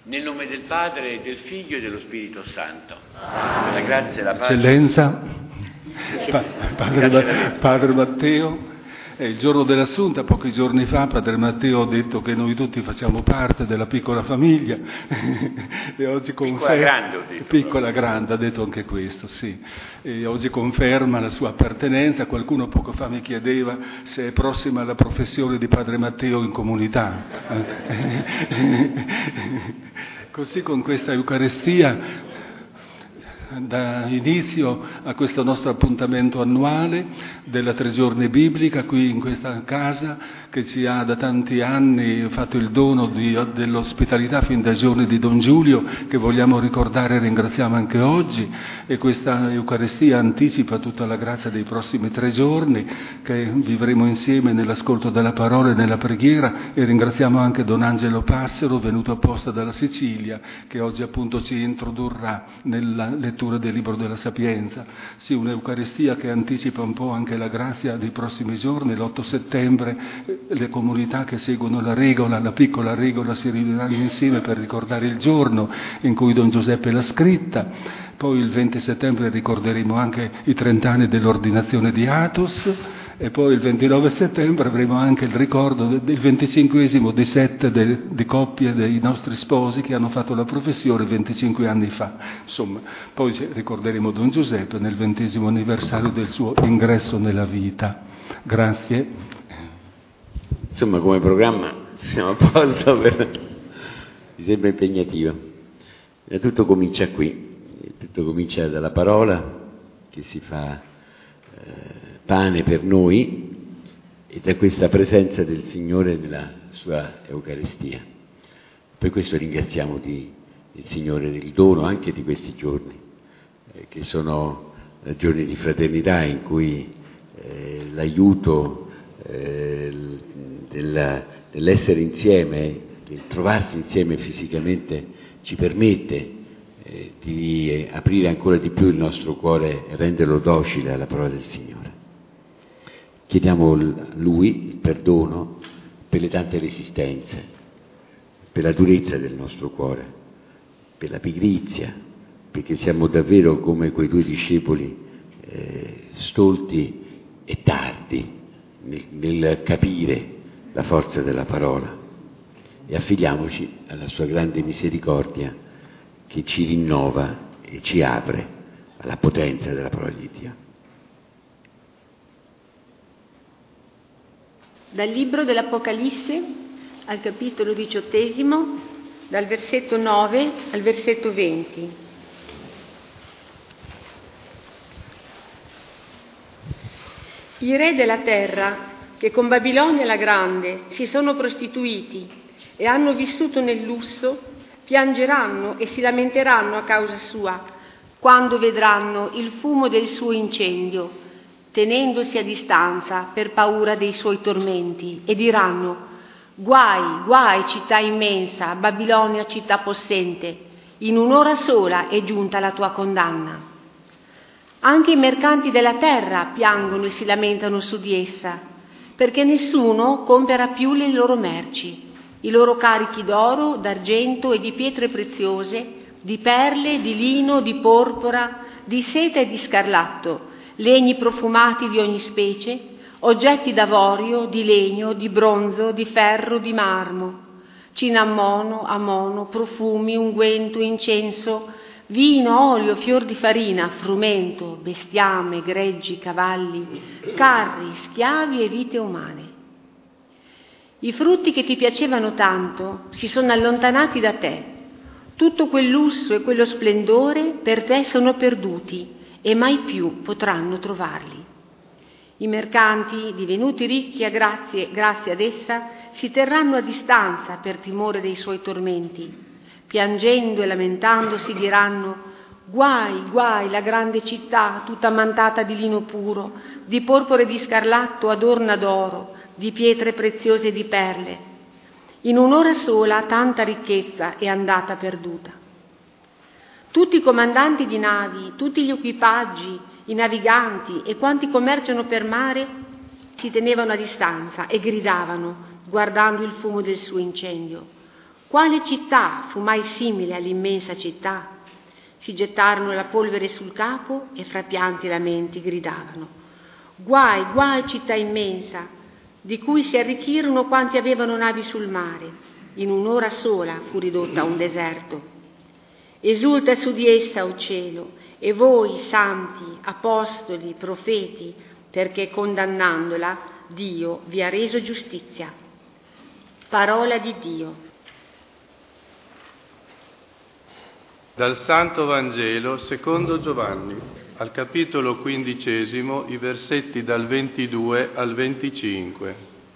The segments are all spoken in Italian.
Nel nome del Padre, del Figlio e dello Spirito Santo. La grazia e la pace. Eccellenza, Padre Matteo, è il giorno dell'Assunta. Pochi giorni fa Padre Matteo ha detto che noi tutti facciamo parte della piccola famiglia e oggi conferma, piccola grande, ha detto anche questo, sì. E oggi conferma la sua appartenenza. Qualcuno poco fa mi chiedeva se è prossima alla professione di Padre Matteo in comunità. Così con questa Eucaristia dà inizio a questo nostro appuntamento annuale della 3 giorni biblica qui in questa casa che ci ha da tanti anni fatto il dono dell'ospitalità fin dai giorni di Don Giulio, che vogliamo ricordare e ringraziamo anche oggi. E questa Eucaristia anticipa tutta la grazia dei prossimi 3 giorni che vivremo insieme nell'ascolto della parola e nella preghiera. E ringraziamo anche Don Angelo Passero, venuto apposta dalla Sicilia, che oggi appunto ci introdurrà nella lettura del Libro della Sapienza. Sì, un'Eucaristia che anticipa un po' anche la grazia dei prossimi giorni. L'8 settembre le comunità che seguono la piccola regola, si riuniranno insieme per ricordare il giorno in cui Don Giuseppe l'ha scritta. Poi il 20 settembre ricorderemo anche i 30 anni dell'ordinazione di Athos. E poi il 29 settembre avremo anche il ricordo del 25esimo dei 7 di coppie dei nostri sposi che hanno fatto la professione 25 anni fa. Insomma, poi ricorderemo Don Giuseppe nel 20° anniversario del suo ingresso nella vita. Grazie. Insomma, come programma siamo a posto, mi sembra impegnativo. Tutto comincia qui, tutto comincia dalla parola che si fa pane per noi e da questa presenza del Signore nella sua Eucaristia. Per questo ringraziamo il Signore del dono anche di questi giorni, che sono giorni di fraternità in cui l'aiuto dell'essere insieme, del trovarsi insieme fisicamente, ci permette di aprire ancora di più il nostro cuore e renderlo docile alla parola del Signore. Chiediamo a Lui il perdono per le tante resistenze, per la durezza del nostro cuore, per la pigrizia, perché siamo davvero come quei 2 discepoli stolti e tardi nel capire la forza della parola, e affidiamoci alla sua grande misericordia che ci rinnova e ci apre alla potenza della parola di Dio. Dal libro dell'Apocalisse al capitolo 18, dal versetto 9 al versetto 20. I re della terra, che con Babilonia la Grande si sono prostituiti e hanno vissuto nel lusso, piangeranno e si lamenteranno a causa sua, quando vedranno il fumo del suo incendio, tenendosi a distanza per paura dei suoi tormenti, e diranno: guai, guai, città immensa, Babilonia, città possente, in un'ora sola è giunta la tua condanna. Anche i mercanti della terra piangono e si lamentano su di essa, perché nessuno comprerà più le loro merci, i loro carichi d'oro, d'argento e di pietre preziose, di perle, di lino, di porpora, di seta e di scarlatto, legni profumati di ogni specie, oggetti d'avorio, di legno, di bronzo, di ferro, di marmo, cinammono, amono, profumi, unguento, incenso, vino, olio, fior di farina, frumento, bestiame, greggi, cavalli, carri, schiavi e vite umane. I frutti che ti piacevano tanto si sono allontanati da te. Tutto quel lusso e quello splendore per te sono perduti e mai più potranno trovarli. I mercanti, divenuti ricchi grazie ad essa, si terranno a distanza per timore dei suoi tormenti. Piangendo e lamentandosi diranno: guai, guai, la grande città, tutta ammantata di lino puro, di porpora e di scarlatto adorna d'oro, di pietre preziose e di perle. In un'ora sola tanta ricchezza è andata perduta. Tutti i comandanti di navi, tutti gli equipaggi, i naviganti e quanti commerciano per mare si tenevano a distanza e gridavano, guardando il fumo del suo incendio: Quale città fu mai simile all'immensa città? Si gettarono la polvere sul capo e fra pianti e lamenti gridavano: guai, guai, città immensa, di cui si arricchirono quanti avevano navi sul mare. In un'ora sola fu ridotta a un deserto. Esulta su di essa, o cielo, e voi, santi, apostoli, profeti, perché condannandola Dio vi ha reso giustizia. Parola di Dio. Dal Santo Vangelo secondo Giovanni, al capitolo 15, i versetti dal 22 al 25.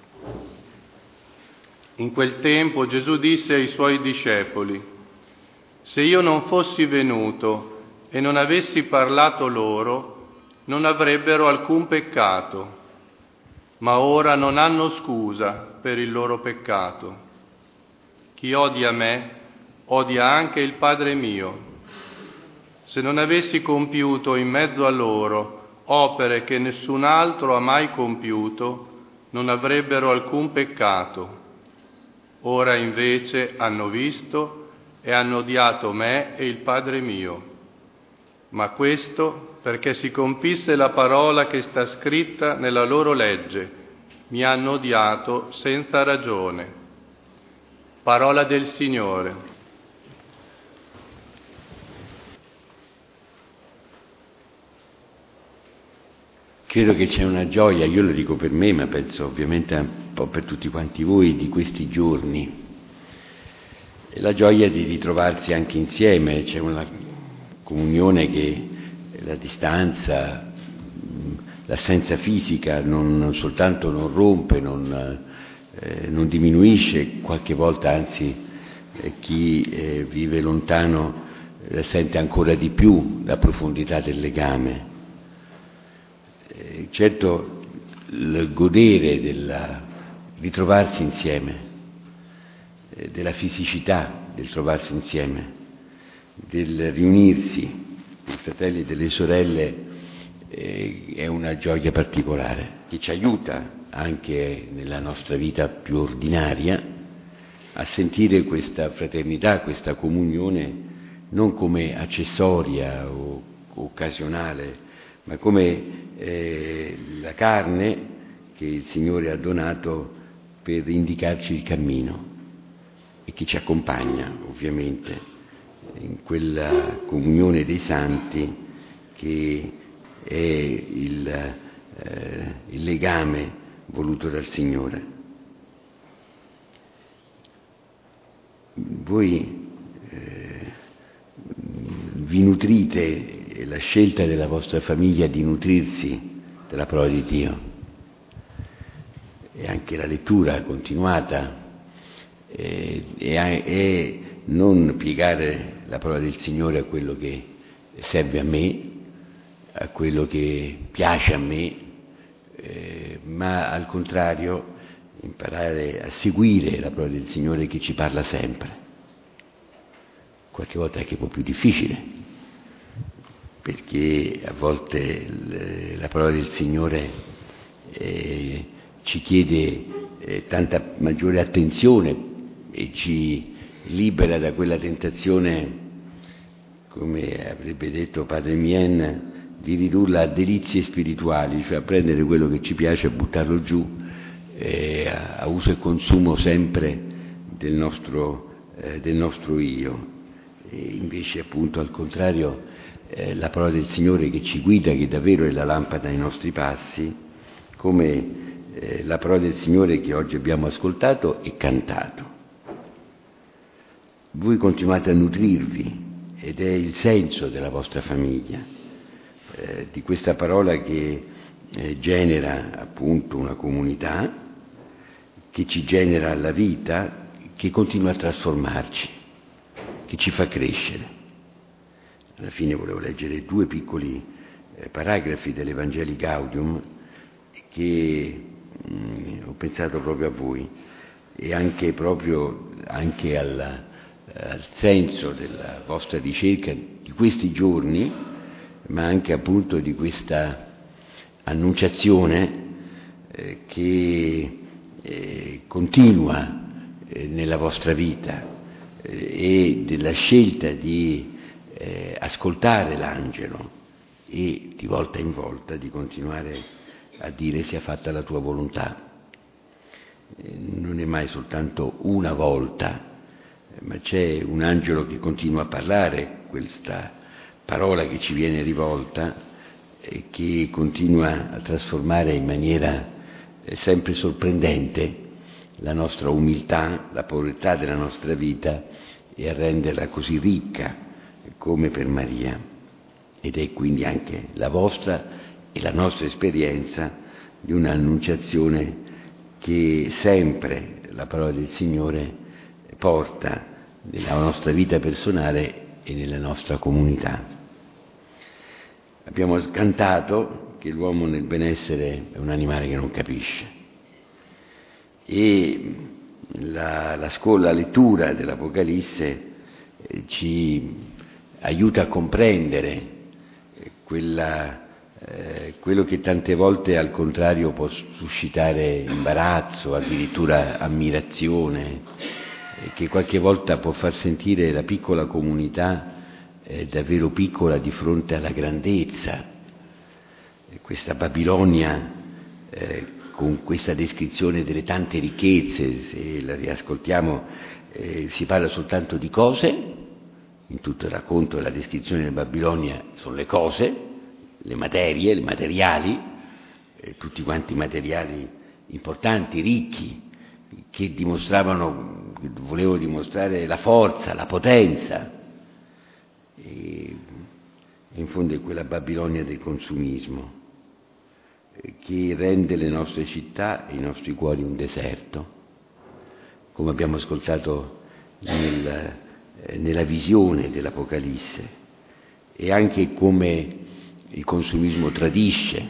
In quel tempo Gesù disse ai suoi discepoli: se io non fossi venuto e non avessi parlato loro, non avrebbero alcun peccato, ma ora non hanno scusa per il loro peccato. Chi odia me, odia anche il Padre mio. Se non avessi compiuto in mezzo a loro opere che nessun altro ha mai compiuto, non avrebbero alcun peccato. Ora invece hanno visto e hanno odiato me e il Padre mio. Ma questo perché si compisse la parola che sta scritta nella loro legge: mi hanno odiato senza ragione. Parola del Signore. Credo che c'è una gioia, io lo dico per me, ma penso ovviamente un po' per tutti quanti voi, di questi giorni. La gioia di ritrovarsi anche insieme, c'è una comunione che la distanza, l'assenza fisica non soltanto non rompe, non diminuisce, qualche volta anzi chi vive lontano sente ancora di più la profondità del legame. Certo, il godere del ritrovarsi insieme, della fisicità del trovarsi insieme, del riunirsi, dei fratelli e delle sorelle, è una gioia particolare che ci aiuta anche nella nostra vita più ordinaria a sentire questa fraternità, questa comunione non come accessoria o occasionale, ma come la carne che il Signore ha donato per indicarci il cammino e che ci accompagna ovviamente in quella comunione dei santi che è il legame voluto dal Signore. Voi vi nutrite, la scelta della vostra famiglia di nutrirsi della parola di Dio e anche la lettura continuata e non piegare la parola del Signore a quello che serve a me, a quello che piace a me, ma al contrario imparare a seguire la parola del Signore che ci parla sempre. Qualche volta è anche un po' più difficile, perché a volte la parola del Signore ci chiede tanta maggiore attenzione e ci libera da quella tentazione, come avrebbe detto Padre Mien, di ridurla a delizie spirituali, cioè a prendere quello che ci piace e buttarlo giù a uso e consumo sempre del nostro io. E invece appunto al contrario la parola del Signore che ci guida, che davvero è la lampada ai nostri passi, come la parola del Signore che oggi abbiamo ascoltato e cantato. Voi continuate a nutrirvi ed è il senso della vostra famiglia, di questa parola che genera appunto una comunità, che ci genera la vita, che continua a trasformarci, che ci fa crescere. Alla fine volevo leggere 2 piccoli paragrafi dell'Evangelii Gaudium che ho pensato proprio a voi e anche al senso della vostra ricerca di questi giorni, ma anche appunto di questa annunciazione che continua nella vostra vita, e della scelta di ascoltare l'angelo e di volta in volta di continuare a dire sia fatta la tua volontà. Non è mai soltanto una volta, ma c'è un angelo che continua a parlare questa parola che ci viene rivolta e che continua a trasformare in maniera sempre sorprendente la nostra umiltà, la povertà della nostra vita e a renderla così ricca come per Maria. Ed è quindi anche la vostra e la nostra esperienza di un'annunciazione che sempre la parola del Signore porta nella nostra vita personale e nella nostra comunità. Abbiamo cantato che l'uomo nel benessere è un animale che non capisce e la lettura dell'Apocalisse ci aiuta a comprendere quello che tante volte al contrario può suscitare imbarazzo, addirittura ammirazione, che qualche volta può far sentire la piccola comunità davvero piccola di fronte alla grandezza. Questa Babilonia con questa descrizione delle tante ricchezze, se la riascoltiamo si parla soltanto di cose, in tutto il racconto e la descrizione di Babilonia sono le cose, le materie, i materiali, tutti quanti materiali importanti, ricchi, che volevano dimostrare la forza, la potenza. E in fondo è quella Babilonia del consumismo che rende le nostre città e i nostri cuori un deserto, come abbiamo ascoltato nella visione dell'Apocalisse, e anche come il consumismo tradisce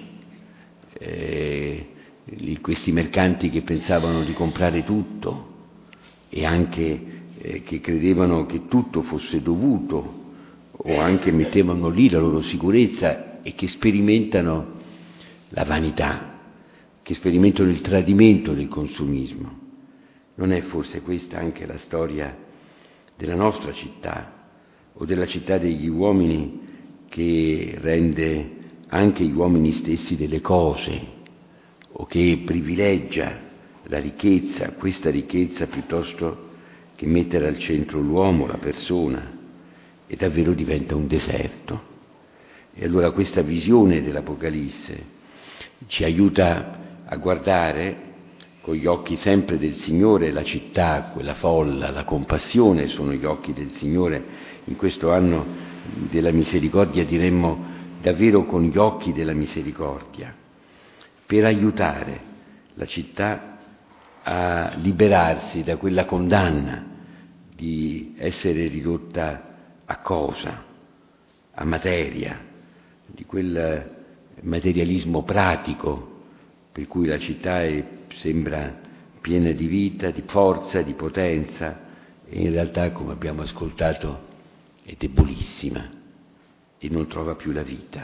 questi mercanti che pensavano di comprare tutto e anche che credevano che tutto fosse dovuto o anche mettevano lì la loro sicurezza e che sperimentano la vanità, che sperimentano il tradimento del consumismo. Non è forse questa anche la storia della nostra città o della città degli uomini, che rende anche gli uomini stessi delle cose o che privilegia la ricchezza, questa ricchezza piuttosto che mettere al centro l'uomo, la persona, e davvero diventa un deserto. E allora questa visione dell'Apocalisse ci aiuta a guardare con gli occhi sempre del Signore la città, quella folla, la compassione sono gli occhi del Signore. In questo anno della misericordia diremmo davvero con gli occhi della misericordia, per aiutare la città a liberarsi da quella condanna di essere ridotta a cosa, a materia, di quel materialismo pratico per cui la città sembra piena di vita, di forza, di potenza, e in realtà, come abbiamo ascoltato, è debolissima e non trova più la vita.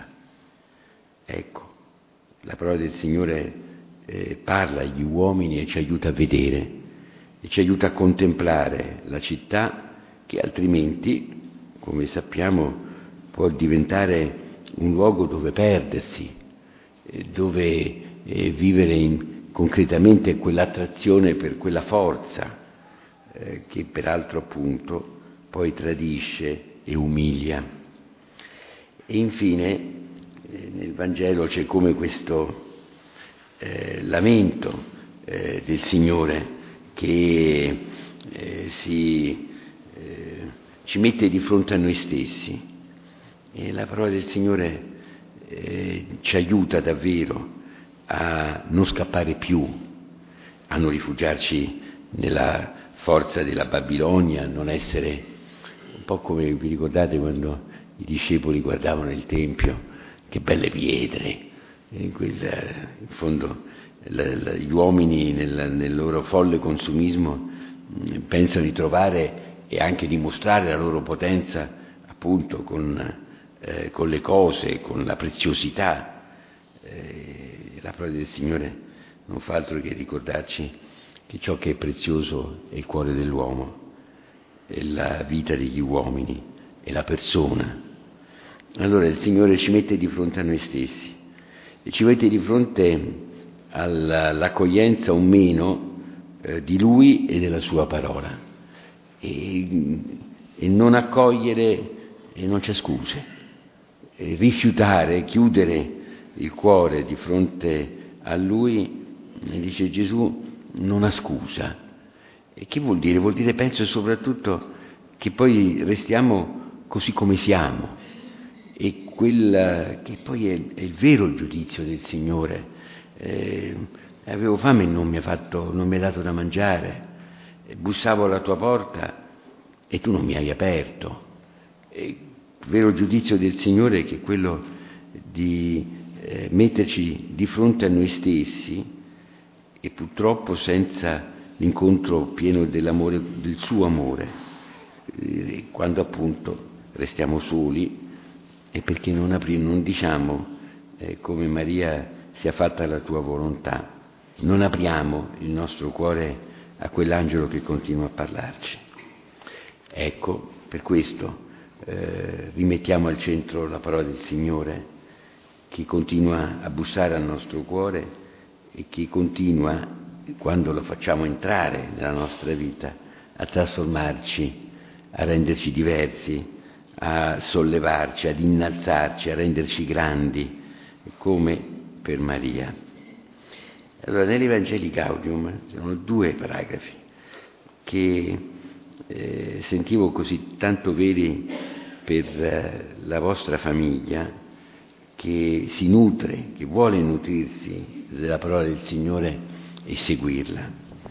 Ecco, la parola del Signore parla agli uomini e ci aiuta a vedere e ci aiuta a contemplare la città che altrimenti, come sappiamo, può diventare un luogo dove perdersi, dove vivere concretamente quell'attrazione per quella forza che peraltro appunto poi tradisce e umilia. E infine nel Vangelo c'è come questo lamento del Signore che ci mette di fronte a noi stessi, e la parola del Signore ci aiuta davvero a non scappare più, a non rifugiarci nella forza della Babilonia, a non essere un po' come vi ricordate quando i discepoli guardavano il Tempio, che belle pietre, in fondo gli uomini nel loro folle consumismo pensano di trovare e anche di mostrare la loro potenza appunto con le cose, con la preziosità. La parola del Signore non fa altro che ricordarci che ciò che è prezioso è il cuore dell'uomo, la vita degli uomini e la persona. Allora il Signore ci mette di fronte a noi stessi e ci mette di fronte all'accoglienza o meno di Lui e della Sua parola. E non accogliere e non c'è scuse, e rifiutare, chiudere il cuore di fronte a Lui, dice Gesù, non ha scusa. E che vuol dire? Vuol dire, penso soprattutto, che poi restiamo così come siamo, e che poi è il vero giudizio del Signore. Avevo fame e non mi ha dato da mangiare, bussavo alla tua porta e tu non mi hai aperto. Il vero giudizio del Signore è che quello di metterci di fronte a noi stessi, e purtroppo senza l'incontro pieno dell'amore, del suo amore, quando appunto restiamo soli, e perché non diciamo come Maria, sia fatta la tua volontà, non apriamo il nostro cuore a quell'angelo che continua a parlarci. Ecco, per questo rimettiamo al centro la parola del Signore, che continua a bussare al nostro cuore e che continua, quando lo facciamo entrare nella nostra vita, a trasformarci, a renderci diversi, a sollevarci, ad innalzarci, a renderci grandi, come per Maria. Allora, negli Vangeli Gaudium sono 2 paragrafi che sentivo così tanto veri per la vostra famiglia, che si nutre, che vuole nutrirsi della parola del Signore e seguirla.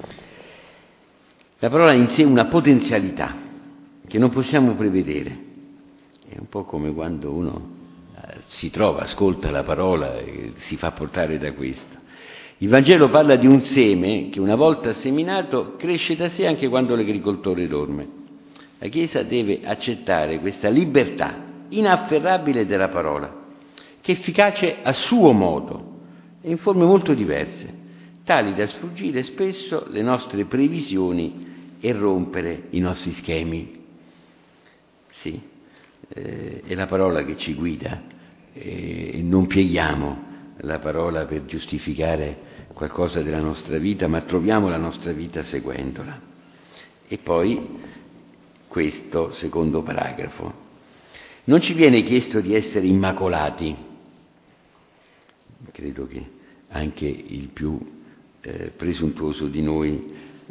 La parola ha in sé una potenzialità che non possiamo prevedere. È un po' come quando uno si trova, ascolta la parola e si fa portare da questo. Il Vangelo parla di un seme che, una volta seminato, cresce da sé anche quando l'agricoltore dorme. La Chiesa deve accettare questa libertà inafferrabile della parola, che è efficace a suo modo e in forme molto diverse, tali da sfuggire spesso le nostre previsioni e rompere i nostri schemi. Sì, è la parola che ci guida, e non pieghiamo la parola per giustificare qualcosa della nostra vita, ma troviamo la nostra vita seguendola. E poi questo secondo paragrafo: non ci viene chiesto di essere immacolati. Credo che anche il più presuntuoso di noi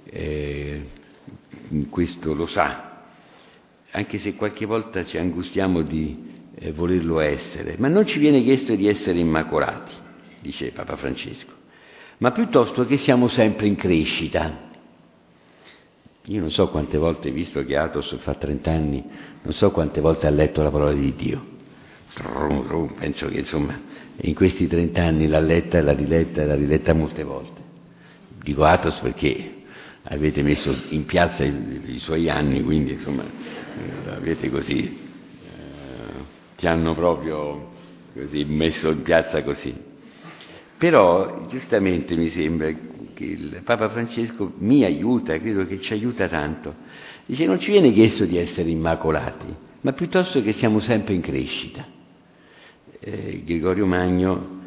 questo lo sa, anche se qualche volta ci angustiamo di volerlo essere, ma non ci viene chiesto di essere immacolati, dice Papa Francesco, ma piuttosto che siamo sempre in crescita. Io non so quante volte, visto che Athos fa 30 anni, non so quante volte ha letto la parola di Dio. Penso che insomma in questi 30 anni l'ha letta e l'ha riletta molte volte. Dico Athos perché avete messo in piazza i suoi anni, quindi insomma avete così, ti hanno proprio così messo in piazza così. Però giustamente mi sembra che il Papa Francesco mi aiuta, credo che ci aiuta tanto. Dice: non ci viene chiesto di essere immacolati, ma piuttosto che siamo sempre in crescita. Gregorio Magno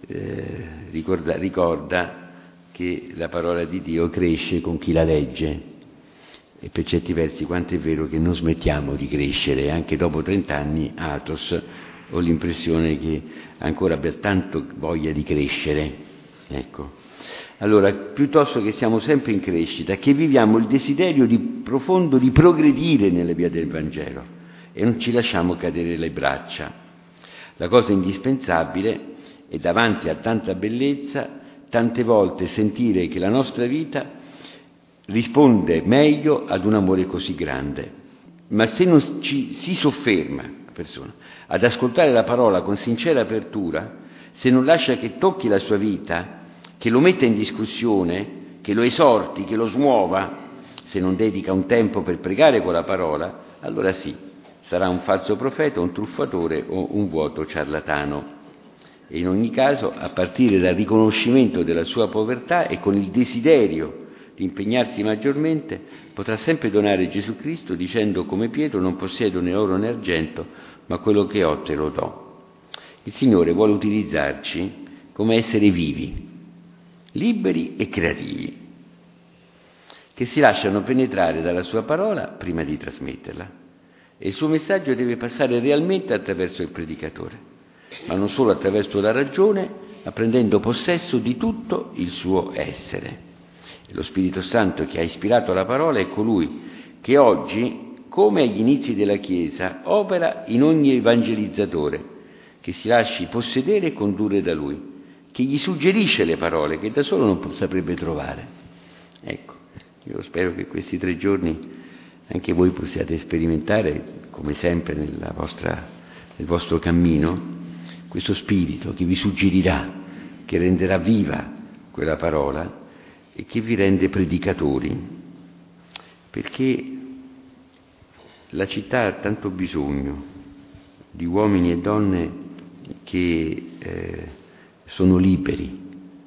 ricorda che la parola di Dio cresce con chi la legge, e per certi versi quanto è vero che non smettiamo di crescere. Anche dopo 30 anni, Athos, ho l'impressione che ancora abbia tanto voglia di crescere. Ecco. Allora, piuttosto che siamo sempre in crescita, che viviamo il desiderio profondo di progredire nella via del Vangelo e non ci lasciamo cadere le braccia. La cosa indispensabile è, davanti a tanta bellezza, tante volte sentire che la nostra vita risponde meglio ad un amore così grande. Ma se non ci si sofferma, la persona, ad ascoltare la parola con sincera apertura, se non lascia che tocchi la sua vita, che lo metta in discussione, che lo esorti, che lo smuova, se non dedica un tempo per pregare con la parola, allora sì, sarà un falso profeta, un truffatore o un vuoto ciarlatano. E in ogni caso, a partire dal riconoscimento della sua povertà e con il desiderio di impegnarsi maggiormente, potrà sempre donare Gesù Cristo dicendo come Pietro: non possiedo né oro né argento, ma quello che ho te lo do. Il Signore vuole utilizzarci come esseri vivi, liberi e creativi, che si lasciano penetrare dalla sua parola prima di trasmetterla. E il suo messaggio deve passare realmente attraverso il predicatore, ma non solo attraverso la ragione, ma prendendo possesso di tutto il suo essere. E lo Spirito Santo che ha ispirato la parola è colui che oggi, come agli inizi della Chiesa, opera in ogni evangelizzatore che si lasci possedere e condurre da lui, che gli suggerisce le parole che da solo non saprebbe trovare. Ecco, io spero che questi 3 giorni anche voi possiate sperimentare, come sempre nel vostro cammino, questo spirito che vi suggerirà, che renderà viva quella parola e che vi rende predicatori, perché la città ha tanto bisogno di uomini e donne che sono liberi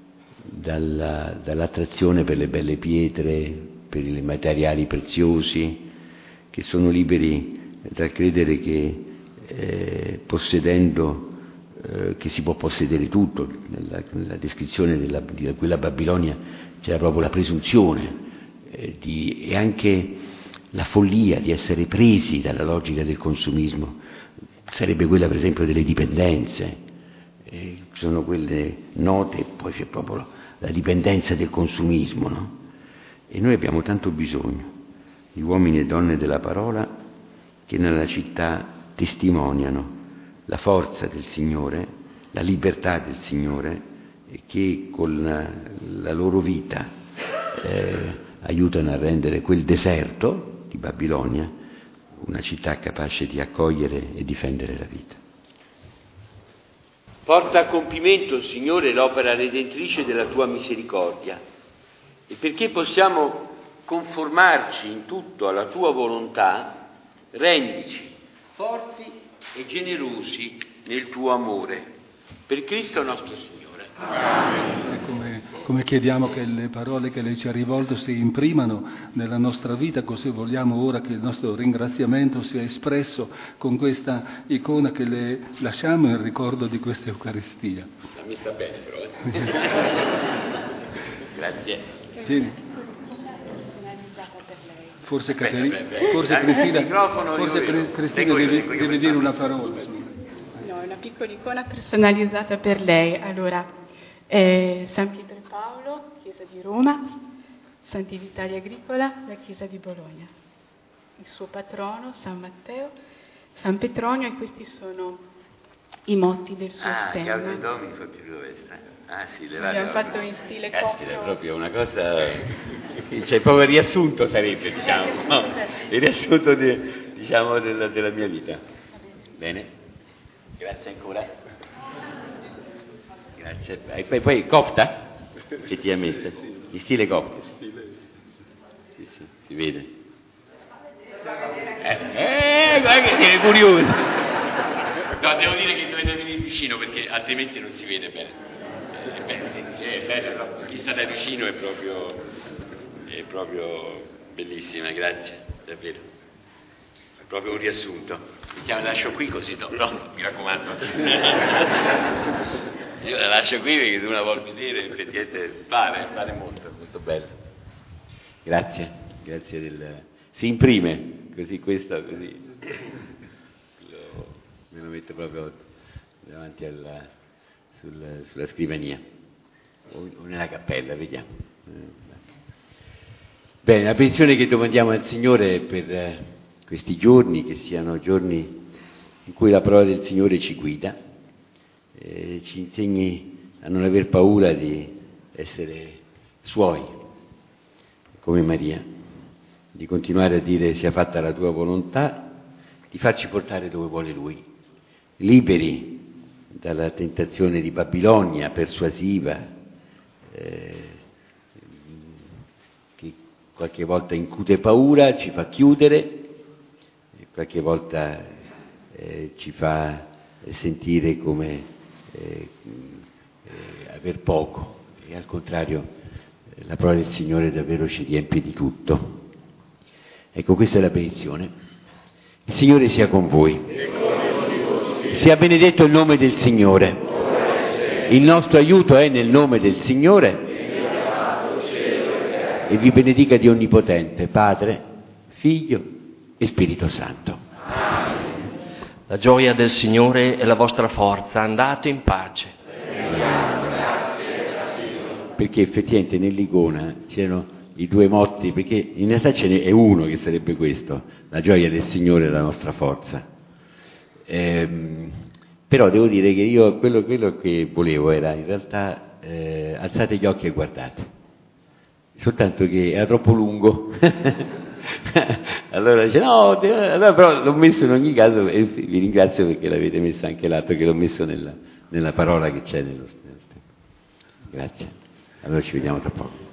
dall'attrazione per le belle pietre, per i materiali preziosi, che sono liberi dal credere che possedendo che si può possedere tutto. Nella descrizione di quella Babilonia c'era proprio la presunzione e anche la follia di essere presi dalla logica del consumismo. Sarebbe quella per esempio delle dipendenze, sono quelle note, poi c'è proprio la dipendenza del consumismo, no? E noi abbiamo tanto bisogno di uomini e donne della parola che nella città testimoniano la forza del Signore, la libertà del Signore, e che con la loro vita aiutano a rendere quel deserto di Babilonia una città capace di accogliere e difendere la vita. Porta a compimento, Signore, l'opera redentrice della Tua misericordia, e perché possiamo conformarci in tutto alla Tua volontà, rendici forti e generosi nel Tuo amore. Per Cristo nostro Signore. Amen. Come chiediamo che le parole che lei ci ha rivolto si imprimano nella nostra vita, così vogliamo ora che il nostro ringraziamento sia espresso con questa icona che le lasciamo in ricordo di questa Eucaristia. Non mi sta bene però. Grazie. Tieni. Forse Cristina deve dire una parola. No, è una piccola icona personalizzata per lei. Allora, San Pietro e Paolo, Chiesa di Roma, Sant'Ivitalia Agricola, la Chiesa di Bologna. Il suo patrono, San Matteo, San Petronio, e questi sono i motti del suo stemma. Gaudium Domini sotto dove sì, abbiamo fatto in stile copto. È proprio una cosa, cioè proprio il riassunto sarebbe, diciamo, no? Il riassunto della mia vita. Bene, grazie ancora. Grazie. E poi copta? Effettivamente, in stile copto. Sì, si vede. Guarda che è curioso. No, devo dire che dovete venire vicino perché altrimenti non si vede bene. È bello, no? Vista da vicino è proprio bellissima, grazie, davvero. È proprio un riassunto. La lascio qui così, no, mi raccomando. Io la lascio qui perché se una vuol vedere effettivamente pare molto bello. Grazie si imprime così questa, così me lo metto proprio davanti sulla scrivania o nella cappella, vediamo. Bene, la petizione che domandiamo al Signore per questi giorni, che siano giorni in cui la parola del Signore ci guida, ci insegni a non aver paura di essere Suoi, come Maria, di continuare a dire sia fatta la Tua volontà, di farci portare dove vuole Lui, liberi dalla tentazione di Babilonia persuasiva, che qualche volta incute paura, ci fa chiudere, e qualche volta ci fa sentire come aver poco, e al contrario la parola del Signore davvero ci riempie di tutto. Ecco, questa è la benedizione. Il Signore sia con voi. Sia benedetto il nome del Signore. Il nostro aiuto è nel nome del Signore. E vi benedica Dio Onnipotente, Padre, Figlio e Spirito Santo. La gioia del Signore è la vostra forza, andate in pace. Perché effettivamente nell'icona c'erano i due motti, perché in realtà ce n'è uno che sarebbe questo, la gioia del Signore è la nostra forza. Però devo dire che io quello che volevo era in realtà alzate gli occhi e guardate, soltanto che era troppo lungo. Allora dice no, allora però l'ho messo in ogni caso e vi ringrazio perché l'avete messo anche l'altro, che l'ho messo nella parola che c'è nello stesso. Grazie. Allora ci vediamo tra poco.